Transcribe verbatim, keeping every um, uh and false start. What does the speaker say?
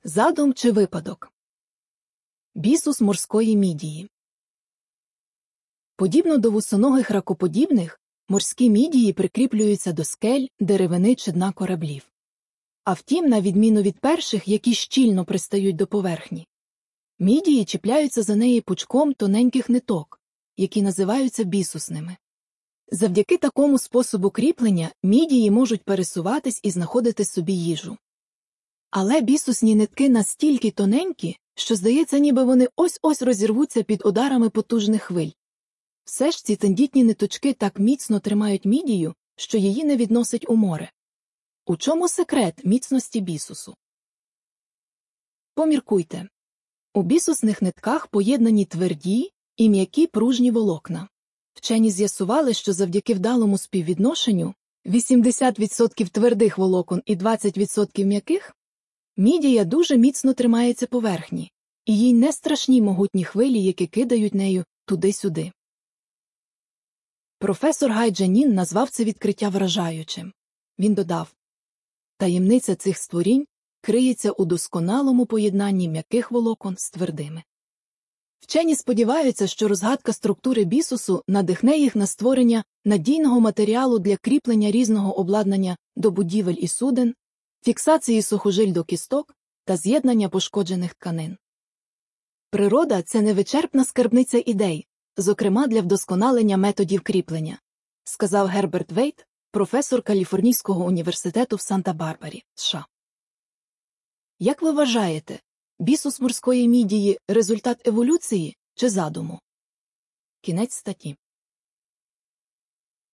Задум чи випадок? Бісус морської мідії. Подібно до вусоногих ракоподібних, морські мідії прикріплюються до скель, деревини чи дна кораблів. А втім, на відміну від перших, які щільно пристають до поверхні, мідії чіпляються за неї пучком тоненьких ниток, які називаються бісусними. Завдяки такому способу кріплення мідії можуть пересуватись і знаходити собі їжу. Але бісусні нитки настільки тоненькі, що здається, ніби вони ось-ось розірвуться під ударами потужних хвиль. Все ж ці тендітні ниточки так міцно тримають мідію, що її не відносить у море. У чому секрет міцності бісусу? Поміркуйте. У бісусних нитках поєднані тверді і м'які пружні волокна. Вчені з'ясували, що завдяки вдалому співвідношенню вісімдесят відсотків твердих волокон і двадцять відсотків м'яких, мідія дуже міцно тримається поверхні, і їй не страшні могутні хвилі, які кидають нею туди-сюди. Професор Гай Джанін назвав це відкриття вражаючим. Він додав: таємниця цих створінь криється у досконалому поєднанні м'яких волокон з твердими. Вчені сподіваються, що розгадка структури бісусу надихне їх на створення надійного матеріалу для кріплення різного обладнання до будівель і суден, фіксації сухожиль до кісток та з'єднання пошкоджених тканин. Природа – це невичерпна скарбниця ідей, зокрема для вдосконалення методів кріплення, сказав Герберт Вейт, професор Каліфорнійського університету в Санта-Барбарі, США. Як ви вважаєте, бісус морської мідії – результат еволюції чи задуму? Кінець статті.